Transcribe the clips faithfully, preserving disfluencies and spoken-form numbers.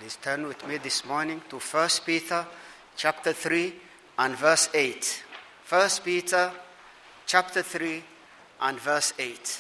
Please turn with me this morning to First Peter chapter three and verse eight. First Peter chapter three and verse eight.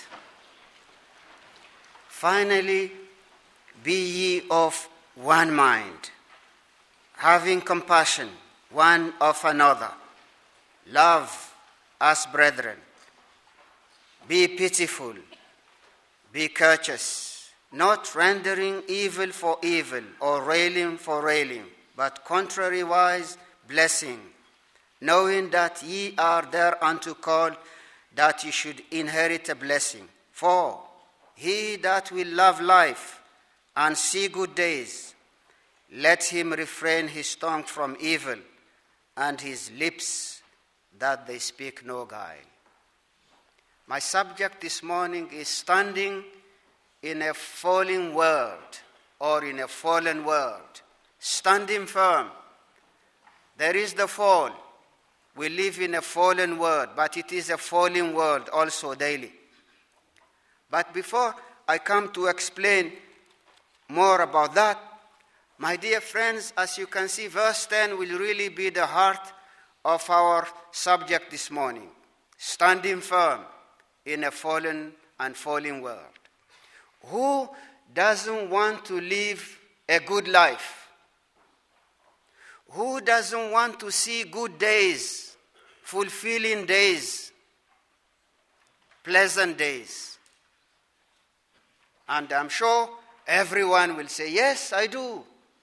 Finally, be ye of one mind, having compassion one of another. Love as brethren. Be pitiful, be courteous, not rendering evil for evil or railing for railing, but contrariwise blessing, knowing that ye are thereunto called, that ye should inherit a blessing. For he that will love life and see good days, let him refrain his tongue from evil, and his lips that they speak no guile. My subject this morning is standing in a falling world, or in a fallen world. Standing firm. There is the fall. We live in a fallen world, but it is a falling world also daily. But before I come to explain more about that, my dear friends, as you can see, verse ten will really be the heart of our subject this morning. Standing firm in a fallen and falling world. Who doesn't want to live a good life? Who doesn't want to see good days, fulfilling days, pleasant days? And I'm sure everyone will say, yes, I do.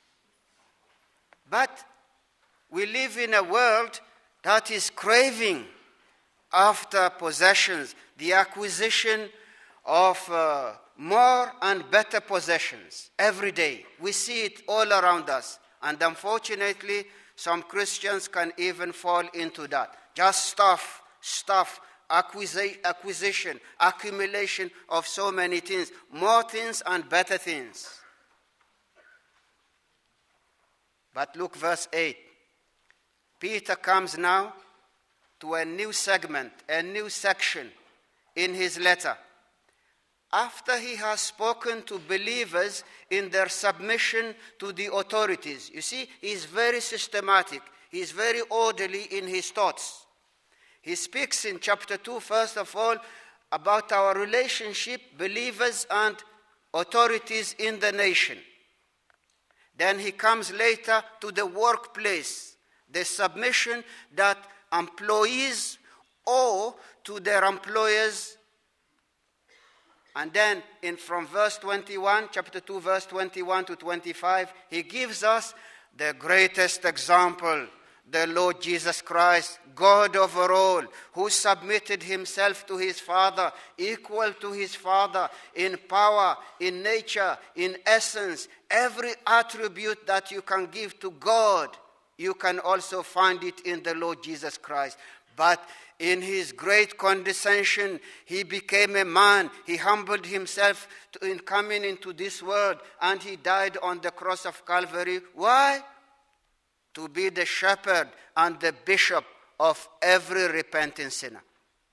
But we live in a world that is craving after possessions, the acquisition of uh, more and better possessions every day. We see it all around us. And unfortunately, some Christians can even fall into that. Just stuff, stuff, acquisi- acquisition, accumulation of so many things, more things and better things. But look, verse eight. Peter comes now to a new segment, a new section in his letter. After he has spoken to believers in their submission to the authorities. You see, he's very systematic. He's very orderly in his thoughts. He speaks in chapter two, first of all, about our relationship, believers and authorities in the nation. Then he comes later to the workplace, the submission that employees owe to their employers. And then in from verse twenty-one, chapter two, verse twenty-one to twenty-five, he gives us the greatest example, the Lord Jesus Christ, God over all, who submitted himself to his Father, equal to his Father in power, in nature, in essence. Every attribute that you can give to God, you can also find it in the Lord Jesus Christ. But in his great condescension, he became a man. He humbled himself to, in coming into this world, and he died on the cross of Calvary. Why? To be the shepherd and the bishop of every repenting sinner.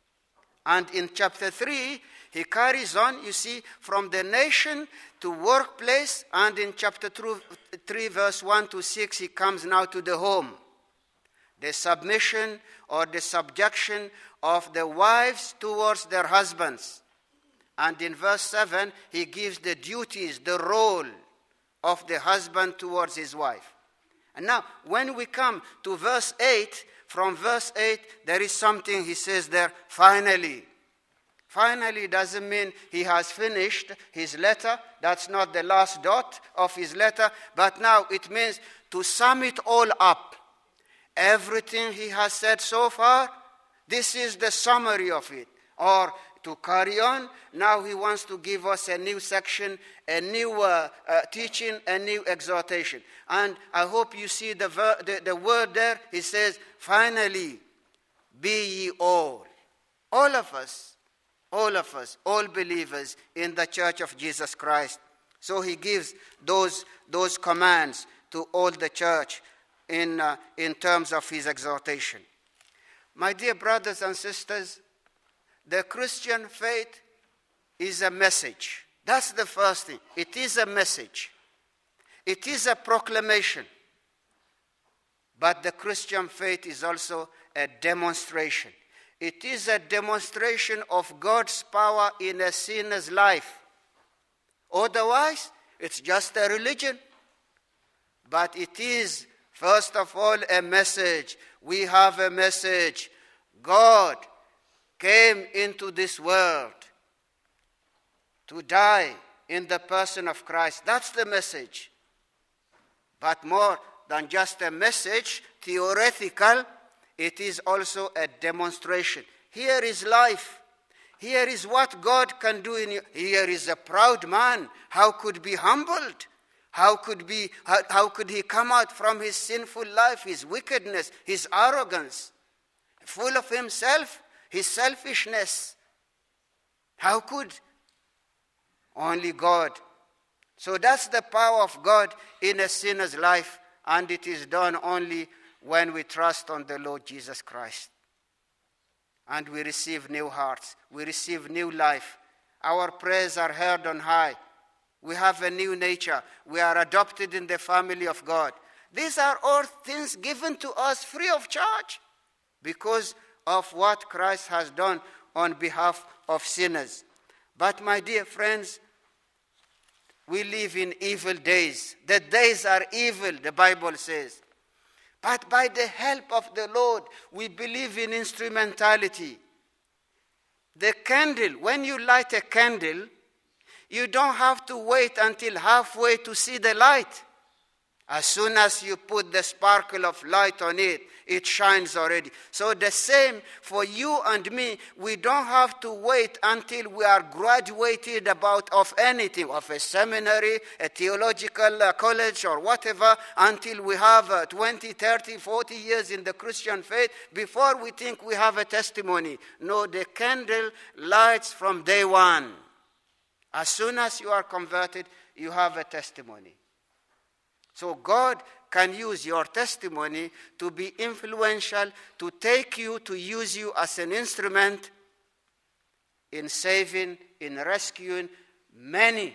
And in chapter three, he carries on, you see, from the nation to workplace, and in chapter three, verse one to six, he comes now to the home. The submission or the subjection of the wives towards their husbands. And in verse seven, he gives the duties, the role of the husband towards his wife. And now, when we come to verse eight, from verse eight, there is something he says there, finally. Finally doesn't mean he has finished his letter. That's not the last dot of his letter. But now it means to sum it all up. Everything he has said so far, this is the summary of it. Or to carry on, now he wants to give us a new section, a new uh, uh, teaching, a new exhortation. And I hope you see the, ver- the, the word there. He says, finally, be ye all. All of us, all of us, all believers in the church of Jesus Christ. So he gives those, those commands to all the church in, uh, in terms of his exhortation. My dear brothers and sisters, the Christian faith is a message. That's the first thing. It is a message. It is a proclamation. But the Christian faith is also a demonstration. It is a demonstration of God's power in a sinner's life. Otherwise, it's just a religion. But it is, first of all, a message. We have a message. God came into this world to die in the person of Christ. That's the message. But more than just a message, theoretical, it is also a demonstration. Here is life. Here is what God can do in you. Here is a proud man. How could be humbled? How could be? How, how could he come out from his sinful life, his wickedness, his arrogance, full of himself, his selfishness? How could? Only God. So that's the power of God in a sinner's life, and it is done only when we trust on the Lord Jesus Christ. And we receive new hearts. We receive new life. Our prayers are heard on high. We have a new nature. We are adopted in the family of God. These are all things given to us free of charge because of what Christ has done on behalf of sinners. But my dear friends, we live in evil days. The days are evil, the Bible says. But by the help of the Lord, we believe in instrumentality. The candle, when you light a candle, you don't have to wait until halfway to see the light. As soon as you put the sparkle of light on it, it shines already. So the same for you and me. We don't have to wait until we are graduated about of anything, of a seminary, a theological uh, college or whatever, until we have uh, twenty, thirty, forty years in the Christian faith before we think we have a testimony. No, the candle lights from day one. As soon as you are converted, you have a testimony. So God can use your testimony to be influential, to take you, to use you as an instrument in saving, in rescuing many.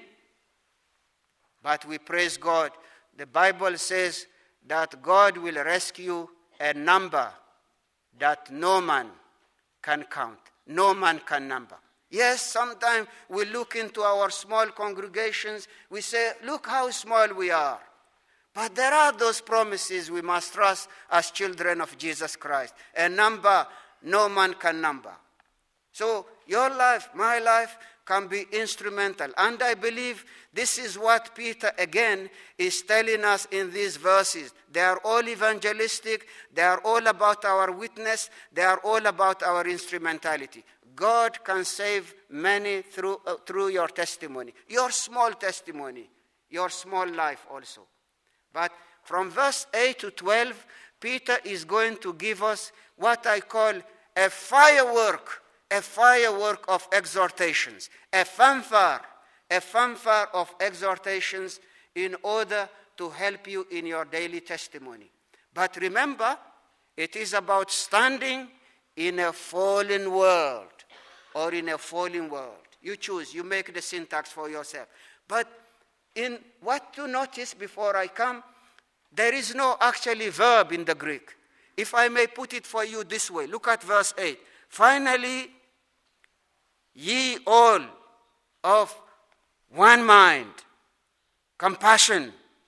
But we praise God. The Bible says that God will rescue a number that no man can count. No man can number. Yes, sometimes we look into our small congregations, we say, look how small we are. But there are those promises we must trust as children of Jesus Christ. A number no man can number. So your life, my life, can be instrumental. And I believe this is what Peter again is telling us in these verses. They are all evangelistic. They are all about our witness. They are all about our instrumentality. God can save many through, uh, through your testimony. Your small testimony. Your small life also. But from verse eight to twelve, Peter is going to give us what I call a firework, a firework of exhortations, a fanfare, a fanfare of exhortations in order to help you in your daily testimony. But remember, it is about standing in a fallen world or in a fallen world. You choose, you make the syntax for yourself. But in what to notice before I come, there is no actually verb in the Greek. If I may put it for you this way, look at verse eight. Finally, ye all of one mind, compassion,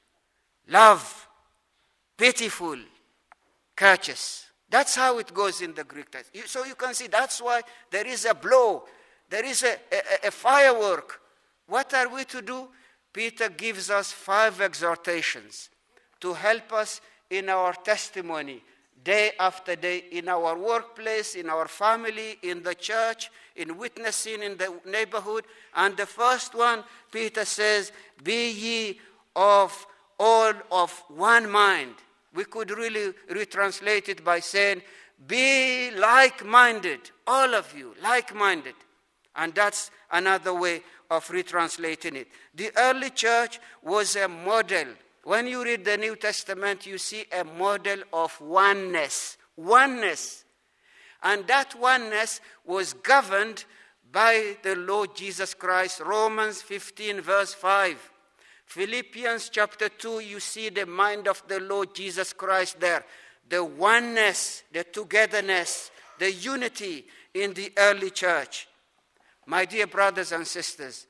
love, pitiful, courteous. That's how it goes in the Greek text. So you can see that's why there is a blow. There is a, a, a firework. What are we to do? Peter gives us five exhortations to help us in our testimony, day after day, in our workplace, in our family, in the church, in witnessing in the neighborhood. And the first one, Peter says, be ye of all of one mind. We could really retranslate it by saying, be like-minded, all of you, like-minded. And that's another way of retranslating it. The early church was a model. When you read the New Testament, you see a model of oneness. Oneness. And that oneness was governed by the Lord Jesus Christ. Romans fifteen verse five. Philippians chapter two, you see the mind of the Lord Jesus Christ there. The oneness, the togetherness, the unity in the early church. My dear brothers and sisters,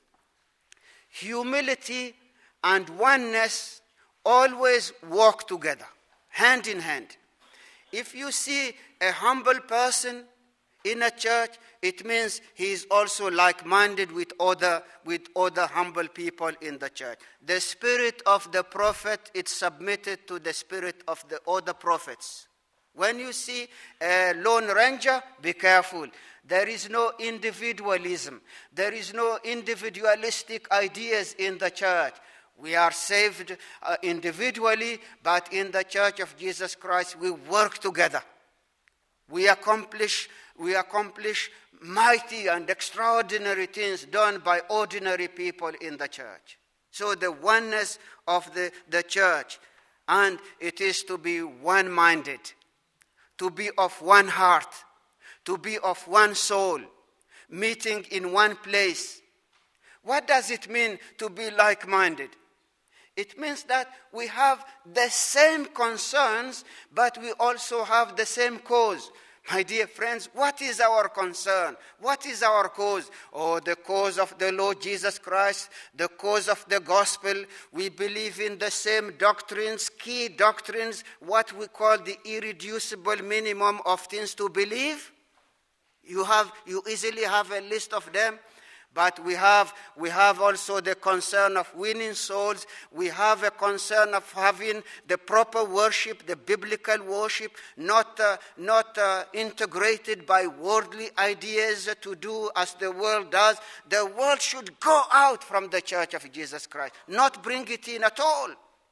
humility and oneness always walk together, hand in hand. If you see a humble person in a church, it means he is also like-minded with other, with other humble people in the church. The spirit of the prophet is submitted to the spirit of the other prophets. When you see a lone ranger, be careful. There is no individualism. There is no individualistic ideas in the church. We are saved uh, individually, but in the Church of Jesus Christ, we work together. We accomplish, we accomplish mighty and extraordinary things done by ordinary people in the church. So the oneness of the, the church, and it is to be one-minded, to be of one heart, to be of one soul, meeting in one place. What does it mean to be like-minded? It means that we have the same concerns, but we also have the same cause. My dear friends, what is our concern? What is our cause? Oh, the cause of the Lord Jesus Christ, the cause of the gospel. We believe in the same doctrines, key doctrines, what we call the irreducible minimum of things to believe. You have, you easily have a list of them. But we have, we have also the concern of winning souls. We have a concern of having the proper worship, the biblical worship, not, uh, not uh, integrated by worldly ideas to do as the world does. The world should go out from the Church of Jesus Christ, not bring it in at all.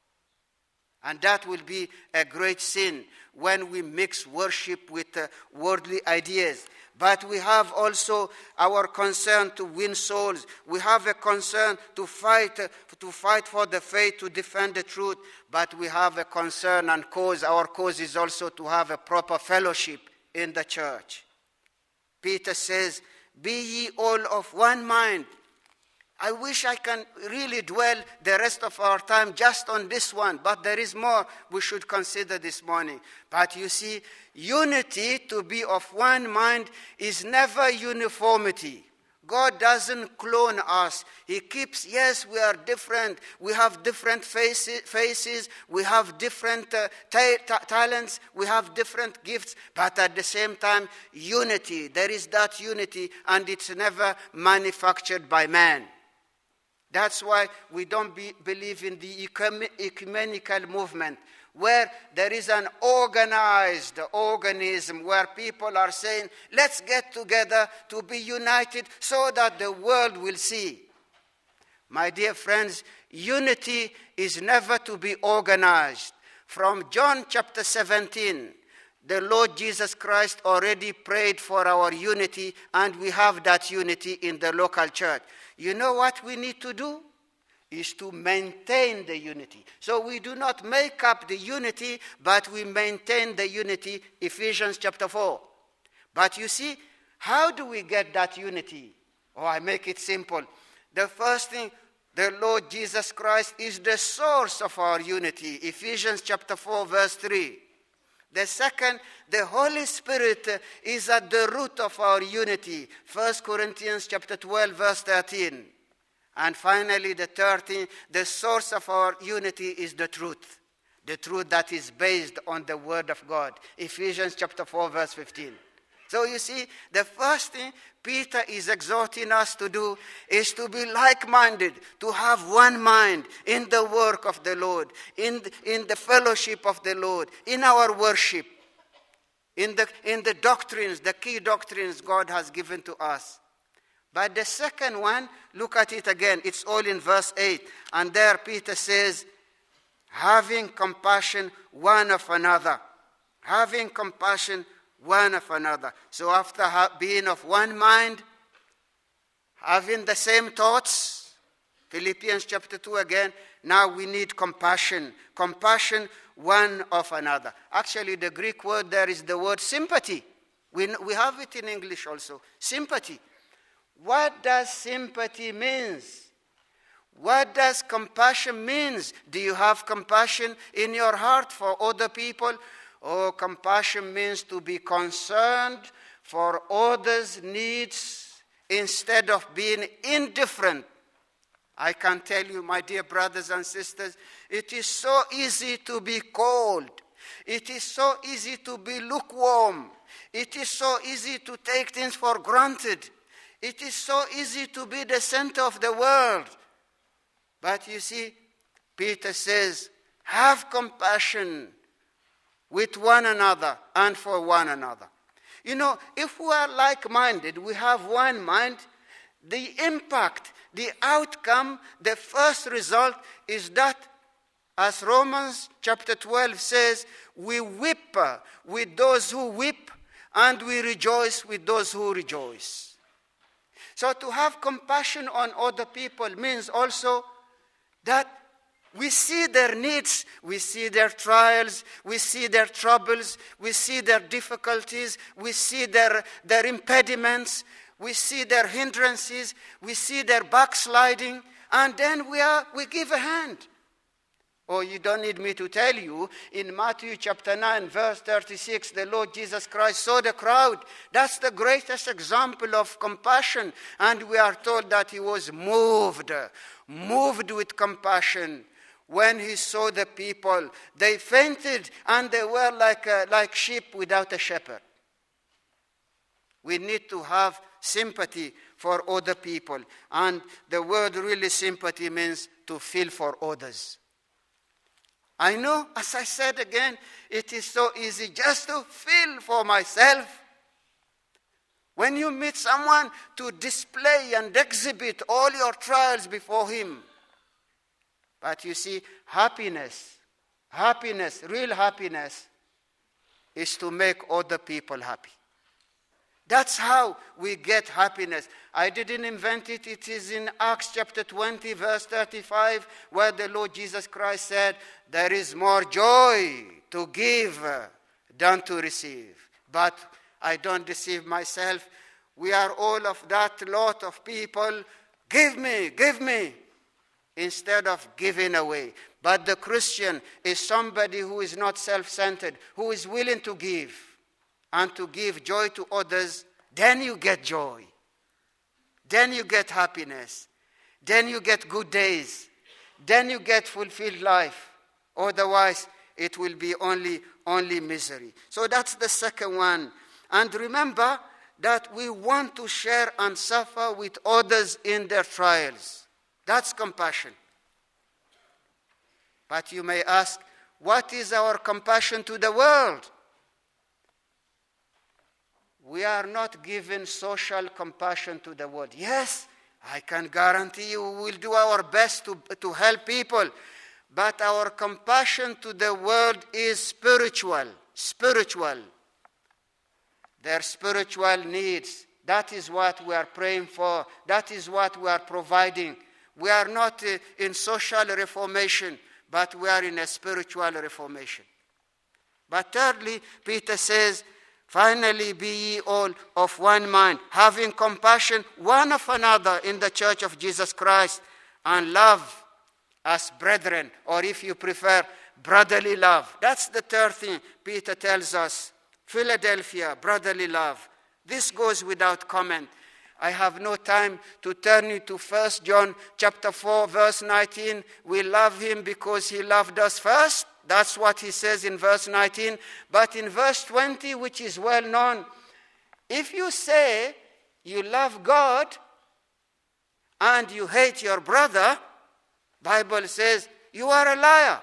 And that will be a great sin when we mix worship with uh, worldly ideas. But we have also our concern to win souls. We have a concern to fight, uh, to fight for the faith, to defend the truth. But we have a concern and cause. Our cause is also to have a proper fellowship in the church. Peter says, "Be ye all of one mind." I wish I can really dwell the rest of our time just on this one, but there is more we should consider this morning. But you see, unity, to be of one mind, is never uniformity. God doesn't clone us. He keeps, yes, we are different. We have different faces, faces. We have different uh, ta- ta- talents. We have different gifts. But at the same time, unity. There is that unity, and it's never manufactured by man. That's why we don't be, believe in the ecumenical movement, where there is an organized organism where people are saying, let's get together to be united so that the world will see. My dear friends, unity is never to be organized. From John chapter seventeen, the Lord Jesus Christ already prayed for our unity, and we have that unity in the local church. You know what we need to do? Is to maintain the unity. So we do not make up the unity, but we maintain the unity, Ephesians chapter four. But you see, how do we get that unity? Oh, I make it simple. The first thing, the Lord Jesus Christ is the source of our unity, Ephesians chapter four, verse three. The second, the Holy Spirit is at the root of our unity. First Corinthians chapter twelve, verse thirteen. And finally, the third thing, the source of our unity is the truth. The truth that is based on the Word of God. Ephesians chapter four, verse fifteen. So you see, the first thing Peter is exhorting us to do is to be like-minded, to have one mind in the work of the Lord, in the, in the fellowship of the Lord, in our worship, in the, in the doctrines, the key doctrines God has given to us. But the second one, look at it again. It's all in verse eight. And there Peter says, having compassion one of another. Having compassion one of another. So after ha- being of one mind, having the same thoughts, Philippians chapter two again, now we need compassion. Compassion one of another. Actually, the Greek word there is the word sympathy. We, we have it in English also. Sympathy. What does sympathy mean? What does compassion mean? Do you have compassion in your heart for other people? Oh, compassion means to be concerned for others' needs instead of being indifferent. I can tell you, my dear brothers and sisters, it is so easy to be cold. It is so easy to be lukewarm. It is so easy to take things for granted. It is so easy to be the center of the world. But you see, Peter says, have compassion with one another and for one another. You know, if we are like-minded, we have one mind, the impact, the outcome, the first result is that, as Romans chapter twelve says, we weep with those who weep and we rejoice with those who rejoice. So to have compassion on other people means also that we see their needs, we see their trials, we see their troubles, we see their difficulties, we see their, their impediments, we see their hindrances, we see their backsliding, and then we are we give a hand. Oh, you don't need me to tell you, in Matthew chapter nine, verse thirty-six, the Lord Jesus Christ saw the crowd. That's the greatest example of compassion. And we are told that he was moved, moved with compassion. When he saw the people, they fainted and they were like, uh, like sheep without a shepherd. We need to have sympathy for other people. And the word really sympathy means to feel for others. I know, as I said again, it is so easy just to feel for myself. When you meet someone, to display and exhibit all your trials before him. But you see, happiness, happiness, real happiness, is to make other people happy. That's how we get happiness. I didn't invent it. It is in Acts chapter twenty, verse thirty-five, where the Lord Jesus Christ said, there is more joy to give than to receive. But I don't deceive myself. We are all of that lot of people. Give me, give me, instead of giving away. But the Christian is somebody who is not self-centered, who is willing to give. And to give joy to others, then you get joy. Then you get happiness. Then you get good days. Then you get fulfilled life. Otherwise, it will be only, only misery. So that's the second one. And remember that we want to share and suffer with others in their trials. That's compassion. But you may ask, what is our compassion to the world? We are not given social compassion to the world. Yes, I can guarantee you we will do our best to, to help people. But our compassion to the world is spiritual. Spiritual. Their spiritual needs. That is what we are praying for. That is what we are providing. We are not uh, in social reformation, but we are in a spiritual reformation. But thirdly, Peter says, finally, be ye all of one mind, having compassion one of another in the church of Jesus Christ, and love as brethren, or if you prefer, brotherly love. That's the third thing Peter tells us. Philadelphia, brotherly love. This goes without comment. I have no time to turn you to First John chapter four, verse nineteen. We love him because he loved us first. That's what he says in verse nineteen. But in verse twenty, which is well known, if you say you love God and you hate your brother, Bible says you are a liar.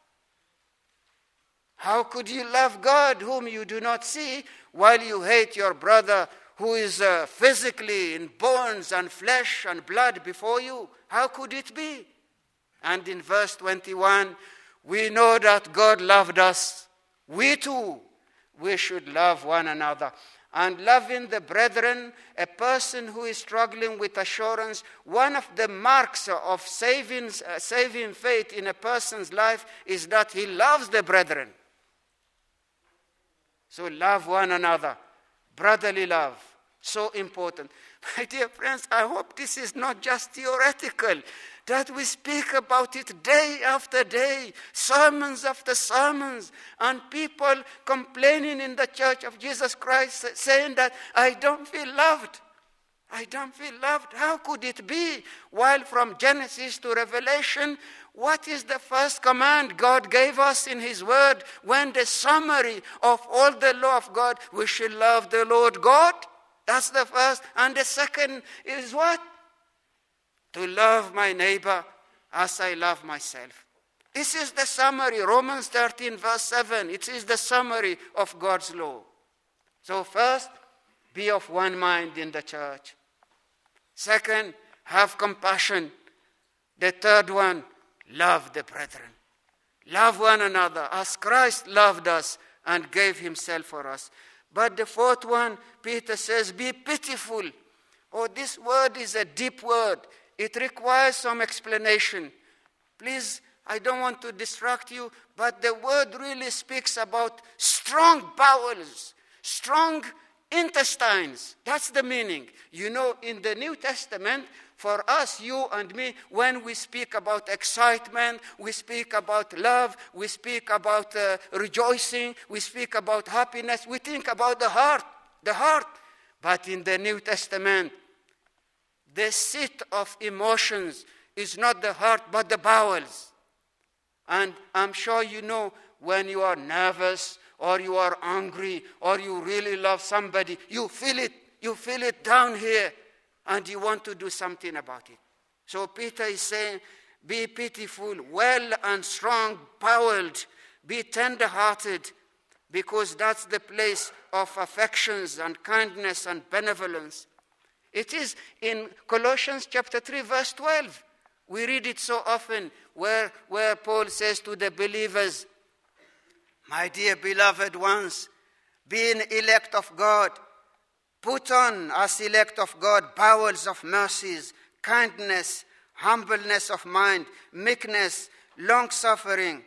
How could you love God whom you do not see while you hate your brother who is uh, physically in bones and flesh and blood before you? How could it be? And in verse twenty-one, we know that God loved us. We too, we should love one another. And loving the brethren, a person who is struggling with assurance, one of the marks of saving, uh, saving faith in a person's life is that he loves the brethren. So love one another, brotherly love, So important. My dear friends, I hope this is not just theoretical, that we speak about it day after day, sermons after sermons, and people complaining in the Church of Jesus Christ saying that I don't feel loved. I don't feel loved. How could it be? While from Genesis to Revelation, what is the first command God gave us in His Word? When the summary of all the law of God, we shall love the Lord God. That's the first. And the second is what? To love my neighbor as I love myself. This is the summary. Romans thirteen verse seven. It is the summary of God's law. So first, be of one mind in the church. Second, have compassion. The third one, love the brethren. Love one another as Christ loved us and gave Himself for us. But the fourth one, Peter says, be pitiful. Oh, this word is a deep word. It requires some explanation. Please, I don't want to distract you, but the word really speaks about strong bowels, strong intestines. That's the meaning. You know, in the New Testament, for us, you and me, when we speak about excitement, we speak about love, we speak about uh, rejoicing, we speak about happiness, we think about the heart, the heart. But in the New Testament, the seat of emotions is not the heart, but the bowels. And I'm sure you know when you are nervous, or you are angry, or you really love somebody, you feel it, you feel it down here, and you want to do something about it. So Peter is saying, be pitiful, well and strong-boweled, be tender-hearted, because that's the place of affections and kindness and benevolence. It is in Colossians chapter three, verse twelve. We read it so often, where, where Paul says to the believers, my dear beloved ones, being elect of God, put on as elect of God bowels of mercies, kindness, humbleness of mind, meekness, long-suffering.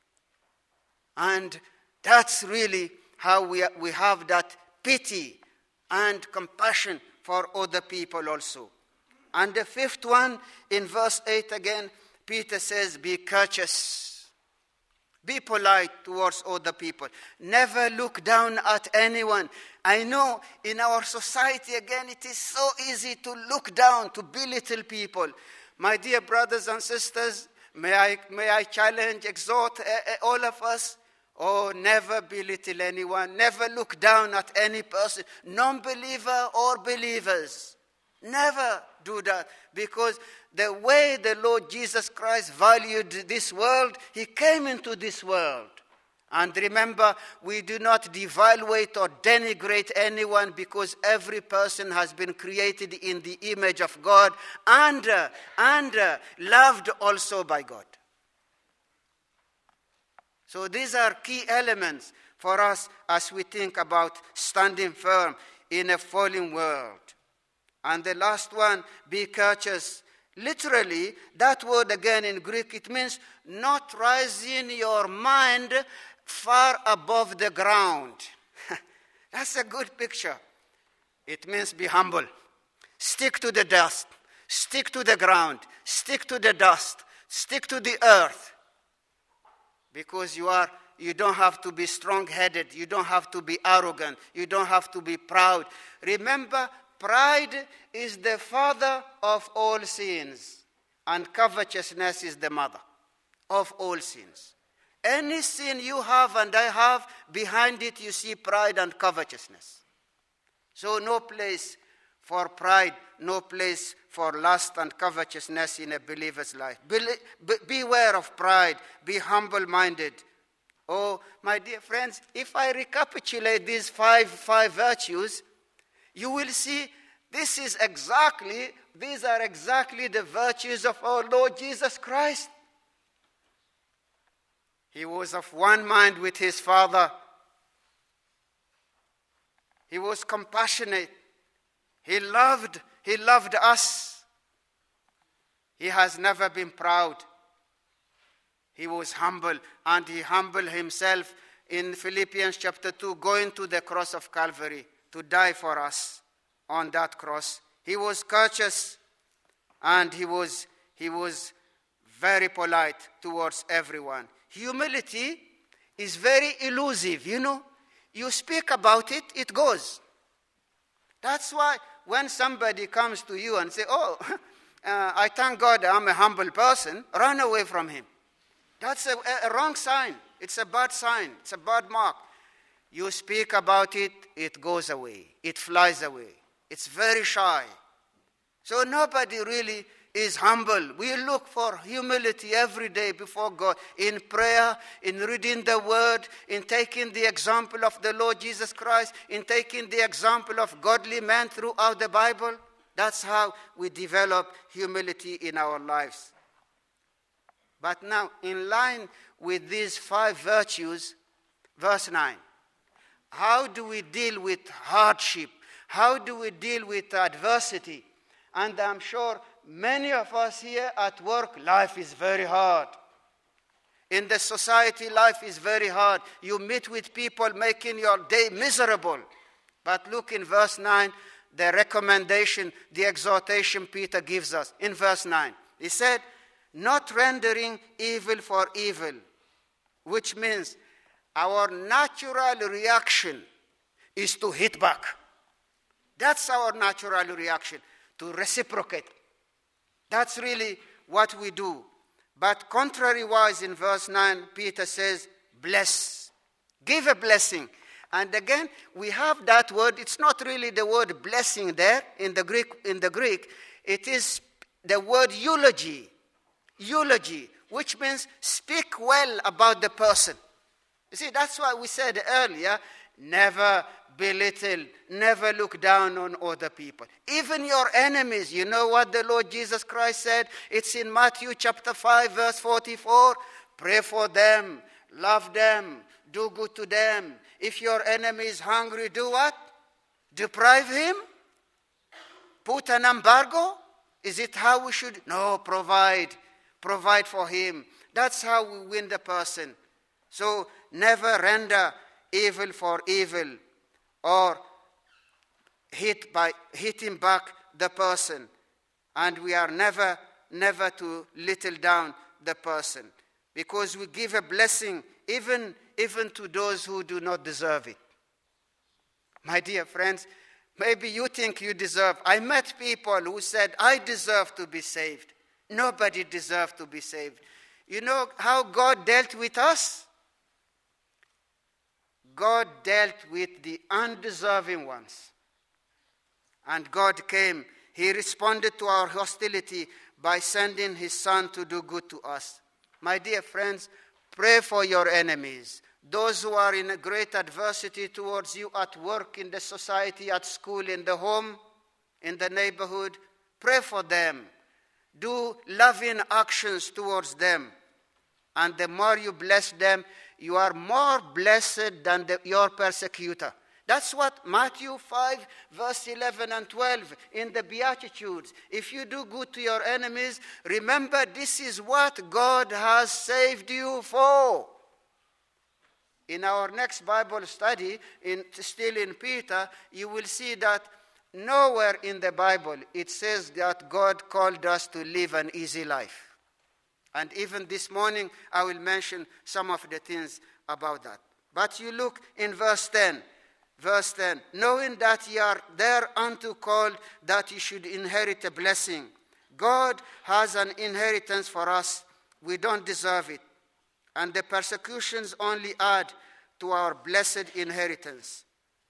And that's really how we, we have that pity and compassion for other people also. And the fifth one, in verse eight again, Peter says, be courteous. Be polite towards other people. Never look down at anyone. I know in our society, again, it is so easy to look down, to belittle people. My dear brothers and sisters, may I, may I challenge, exhort uh, uh, all of us, oh, never belittle anyone. Never look down at any person, non-believer or believers. Never do that, because the way the Lord Jesus Christ valued this world, He came into this world. And remember, we do not devaluate or denigrate anyone, because every person has been created in the image of God and, uh, and uh, loved also by God. So these are key elements for us as we think about standing firm in a fallen world. And the last one, be courteous. Literally, that word again in Greek, it means not raising your mind far above the ground. That's a good picture. It means be humble. Stick to the dust. Stick to the ground. Stick to the dust. Stick to the earth. Because you are, you don't have to be strong-headed. You don't have to be arrogant. You don't have to be proud. Remember, pride is the father of all sins, and covetousness is the mother of all sins. Any sin you have and I have, behind it you see pride and covetousness. So no place for pride, no place for lust and covetousness in a believer's life. Be, be, beware of pride, be humble-minded. Oh, my dear friends, if I recapitulate these five, five virtues, you will see this is exactly, these are exactly the virtues of our Lord Jesus Christ. He was of one mind with His Father. He was compassionate. He loved, He loved us. He has never been proud. He was humble, and He humbled Himself in Philippians chapter two, going to the cross of Calvary to die for us. on that cross. He was courteous, and he was, he was very polite towards everyone. Humility is very elusive, you know. You speak about it, it goes. That's why when somebody comes to you and say, oh, uh, I thank God I'm a humble person, run away from him. That's a, a wrong sign. It's a bad sign. It's a bad mark. You speak about it, it goes away. It flies away. It's very shy. So nobody really is humble. We look for humility every day before God, in prayer, in reading the word, in taking the example of the Lord Jesus Christ, in taking the example of godly men throughout the Bible. That's how we develop humility in our lives. But now, in line with these five virtues, verse nine, how do we deal with hardship? How do we deal with adversity? And I'm sure many of us here at work, life is very hard. In the society, life is very hard. You meet with people making your day miserable. But look in verse nine, the recommendation, the exhortation Peter gives us. In verse nine, he said, not rendering evil for evil, which means our natural reaction is to hit back. That's our natural reaction, to reciprocate. That's really what we do. But contrary-wise, in verse nine, Peter says, bless. Give a blessing. And again, we have that word. It's not really the word blessing there in the Greek. In the Greek, it is the word eulogy. Eulogy, which means speak well about the person. You see, that's why we said earlier, never belittle, never look down on other people. Even your enemies, you know what the Lord Jesus Christ said? It's in Matthew chapter five, verse forty-four. Pray for them, love them, do good to them. If your enemy is hungry, do what? Deprive him? Put an embargo? Is it how we should? No, provide. Provide for him. That's how we win the person. So never render evil for evil or hit by hitting back the person. And we are never, never to little down the person, because we give a blessing even, even to those who do not deserve it. My dear friends, maybe you think you deserve. I met people who said, I deserve to be saved. Nobody deserves to be saved. You know how God dealt with us? God dealt with the undeserving ones. And God came. He responded to our hostility by sending his Son to do good to us. My dear friends, pray for your enemies. Those who are in a great adversity towards you at work, in the society, at school, in the home, in the neighborhood, pray for them. Do loving actions towards them. And the more you bless them, you are more blessed than the, your persecutor. That's what Matthew five, verse eleven and twelve in the Beatitudes. If you do good to your enemies, remember this is what God has saved you for. In our next Bible study, in, still in Peter, you will see that nowhere in the Bible it says that God called us to live an easy life. And even this morning, I will mention some of the things about that. But you look in verse ten. Verse ten, knowing that ye are thereunto called, that ye should inherit a blessing. God has an inheritance for us. We don't deserve it. And the persecutions only add to our blessed inheritance.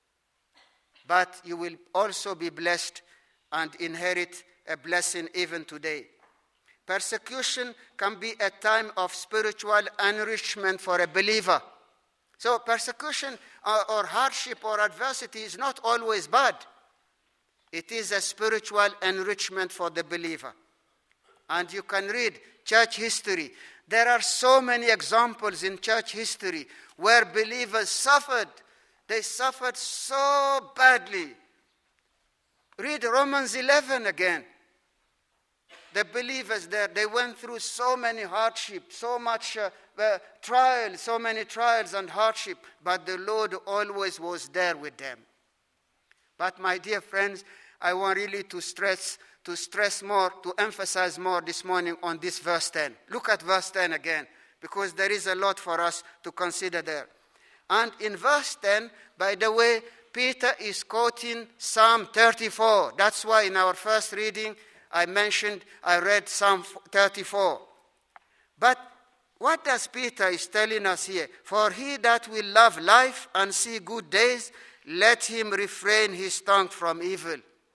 But you will also be blessed and inherit a blessing even today. Persecution can be a time of spiritual enrichment for a believer. So persecution or, or hardship or adversity is not always bad. It is a spiritual enrichment for the believer. And you can read church history. There are so many examples in church history where believers suffered. They suffered so badly. Read Romans eleven again. The believers there, they went through so many hardships, so much uh, uh, trial, so many trials and hardship, but the Lord always was there with them. But my dear friends, I want really to stress, to stress more, to emphasize more this morning on this verse ten. Look at verse ten again, because there is a lot for us to consider there. And in verse ten, by the way, Peter is quoting Psalm thirty-four. That's why in our first reading, I mentioned, I read Psalm thirty-four. But what does Peter is telling us here? For he that will love life and see good days, let him refrain his tongue from evil.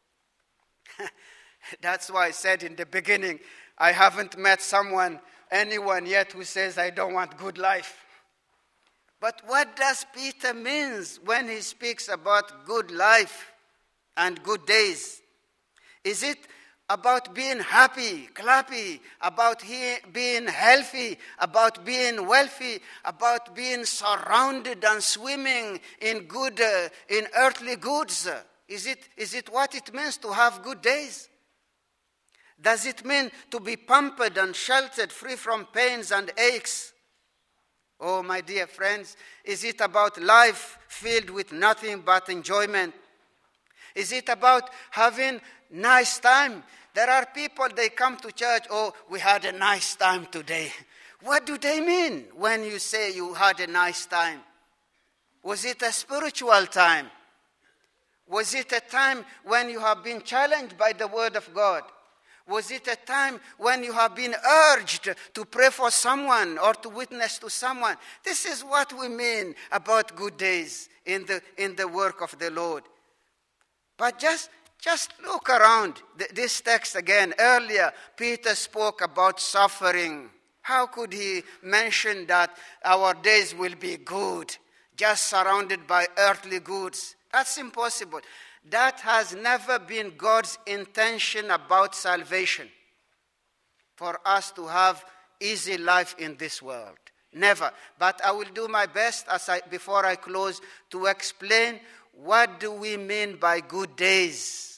That's why I said in the beginning, I haven't met someone, anyone yet who says, I don't want good life. But what does Peter mean when he speaks about good life and good days? Is it about being happy, clappy, about he, being healthy, about being wealthy, about being surrounded and swimming in good, uh, in earthly goods? Is it, is it what it means to have good days? Does it mean to be pampered and sheltered, free from pains and aches? Oh, my dear friends, is it about life filled with nothing but enjoyment? Is it about having nice time? There are people, they come to church, oh, we had a nice time today. What do they mean when you say you had a nice time? Was it a spiritual time? Was it a time when you have been challenged by the word of God? Was it a time when you have been urged to pray for someone or to witness to someone? This is what we mean about good days in the, in the work of the Lord. But just, just look around this text again. Earlier, Peter spoke about suffering. How could he mention that our days will be good, just surrounded by earthly goods? That's impossible. That has never been God's intention about salvation, for us to have easy life in this world. Never. But I will do my best as I, before I close to explain what do we mean by good days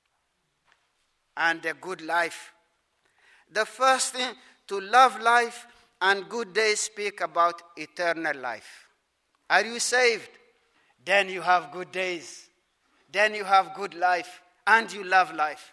and a good life. The first thing, to love life and good days speak about eternal life. Are you saved? Then you have good days. Then you have good life, and you love life.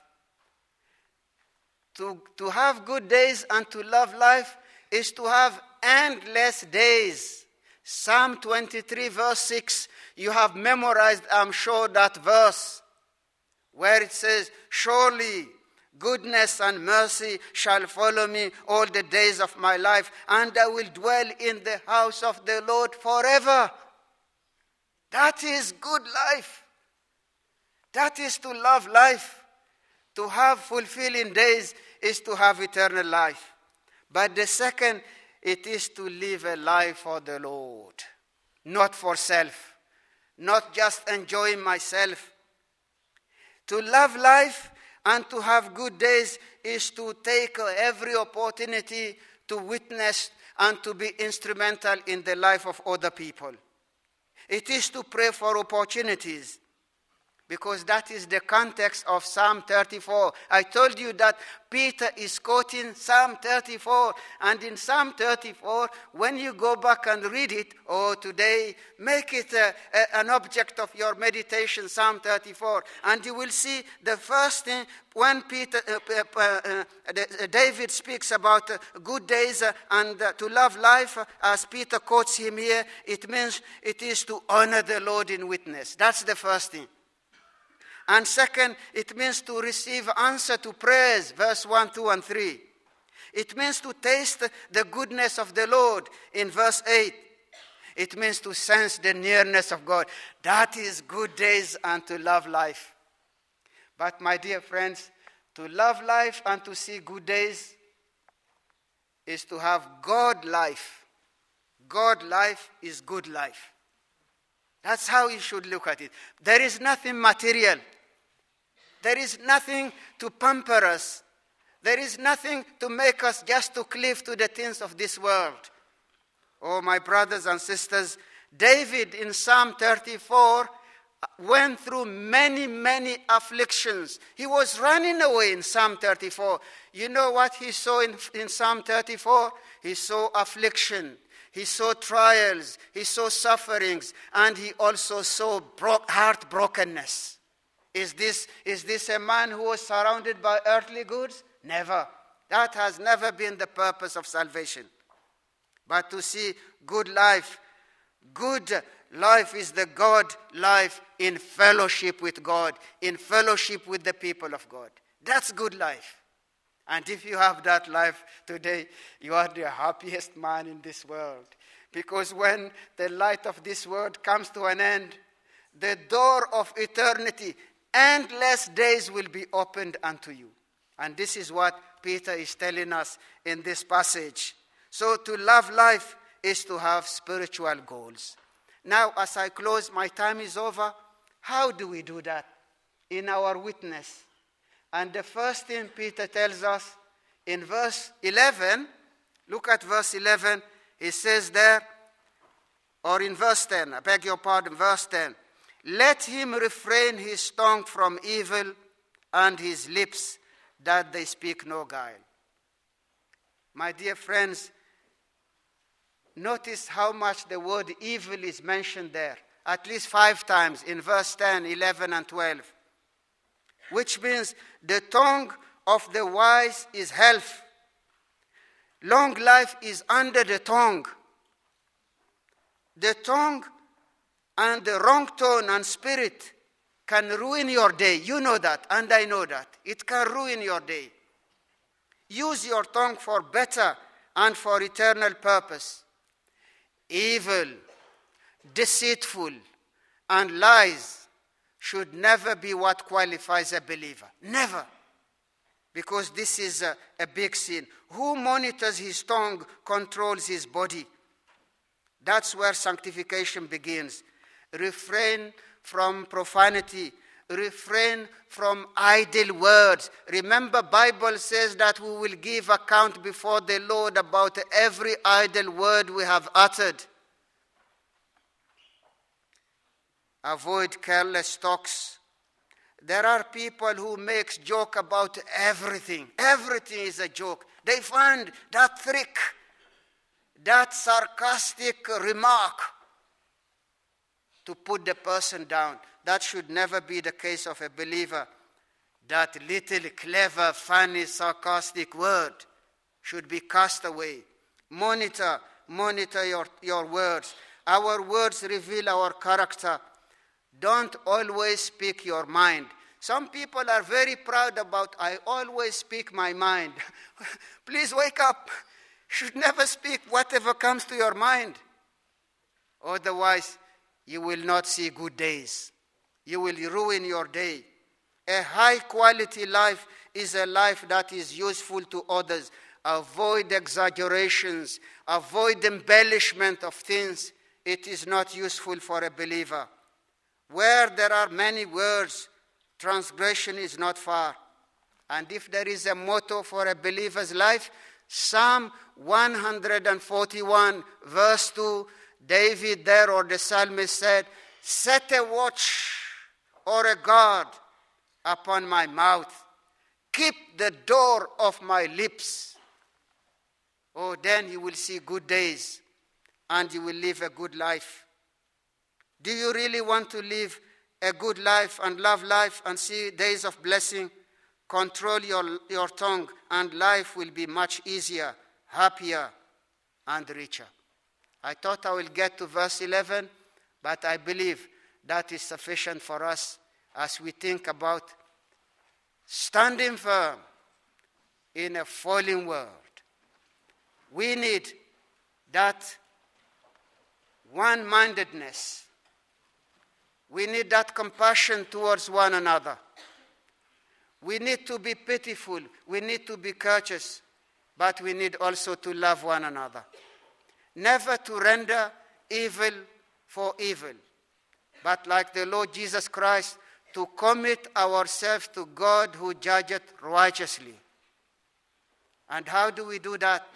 To, to have good days and to love life is to have endless days. Psalm twenty-three, verse six, you have memorized, I'm sure, that verse, where it says, surely goodness and mercy shall follow me all the days of my life, and I will dwell in the house of the Lord forever. That is good life. That is to love life. To have fulfilling days is to have eternal life. But the second, it is to live a life for the Lord, not for self, not just enjoying myself. To love life and to have good days is to take every opportunity to witness and to be instrumental in the life of other people. It is to pray for opportunities, because that is the context of Psalm thirty-four. I told you that Peter is quoting Psalm thirty-four, and in Psalm thirty-four, when you go back and read it, oh, today, make it a, a, an object of your meditation, Psalm thirty-four, and you will see the first thing, when Peter, uh, uh, uh, uh, David speaks about uh, good days uh, and uh, to love life, uh, as Peter quotes him here, it means it is to honor the Lord in witness. That's the first thing. And second, it means to receive answer to prayers, verse one, two, and three. It means to taste the goodness of the Lord in verse eight. It means to sense the nearness of God. That is good days and to love life. But my dear friends, to love life and to see good days is to have God life. God life is good life. That's how you should look at it. There is nothing material. There is nothing to pamper us. There is nothing to make us just to cleave to the things of this world. Oh, my brothers and sisters, David in Psalm thirty-four went through many, many afflictions. He was running away in Psalm thirty-four. You know what he saw in, in Psalm thirty-four? He saw affliction. He saw trials. He saw sufferings. And he also saw bro- heartbrokenness Is this, is this a man who was surrounded by earthly goods? Never. That has never been the purpose of salvation. But to see good life. Good life is the God life in fellowship with God, in fellowship with the people of God. That's good life. And if you have that life today, you are the happiest man in this world. Because when the light of this world comes to an end, the door of eternity, endless days will be opened unto you. And this is what Peter is telling us in this passage. So to love life is to have spiritual goals. Now, as I close, my time is over. How do we do that? In our witness. And the first thing Peter tells us in verse eleven, look at verse eleven, he says there, or in verse ten, I beg your pardon, verse ten, let him refrain his tongue from evil and his lips that they speak no guile. My dear friends, notice how much the word evil is mentioned there, at least five times in verse ten, eleven, and twelve. Which means the tongue of the wise is health. Long life is under the tongue. The tongue and the wrong tone and spirit can ruin your day. You know that, and I know that. It can ruin your day. Use your tongue for better and for eternal purpose. Evil, deceitful, and lies should never be what qualifies a believer. Never. Because this is a, a big sin. Who monitors his tongue controls his body. That's where sanctification begins. Refrain from profanity. Refrain from idle words. Remember, Bible says that we will give account before the Lord about every idle word we have uttered. Avoid careless talks. There are people who make joke about everything. Everything is a joke. They find that trick, that sarcastic remark to put the person down. That should never be the case of a believer. That little clever, funny, sarcastic word should be cast away. Monitor, monitor your, your words. Our words reveal our character. Don't always speak your mind. Some people are very proud about, I always speak my mind. Please wake up. You should never speak whatever comes to your mind. Otherwise, you will not see good days. You will ruin your day. A high-quality life is a life that is useful to others. Avoid exaggerations. Avoid embellishment of things. It is not useful for a believer. Where there are many words, transgression is not far. And if there is a motto for a believer's life, Psalm one forty-one, verse two, David there, or the psalmist said, set a watch or a guard upon my mouth. Keep the door of my lips. Oh, then you will see good days and you will live a good life. Do you really want to live a good life and love life and see days of blessing? Control your, your tongue and life will be much easier, happier, and richer. I thought I will get to verse eleven, but I believe that is sufficient for us as we think about standing firm in a falling world. We need that one-mindedness. We need that compassion towards one another. We need to be pitiful. We need to be courteous. But we need also to love one another. Never to render evil for evil. But like the Lord Jesus Christ, to commit ourselves to God who judgeth righteously. And how do we do that?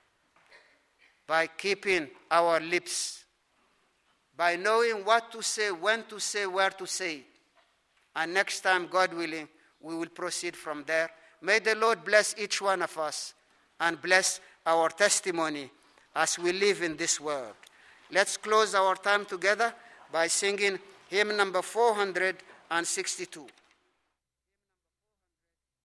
By keeping our lips. By knowing what to say, when to say, where to say it. And next time, God willing, we will proceed from there. May the Lord bless each one of us and bless our testimony as we live in this world. Let's close our time together by singing hymn number four hundred sixty-two.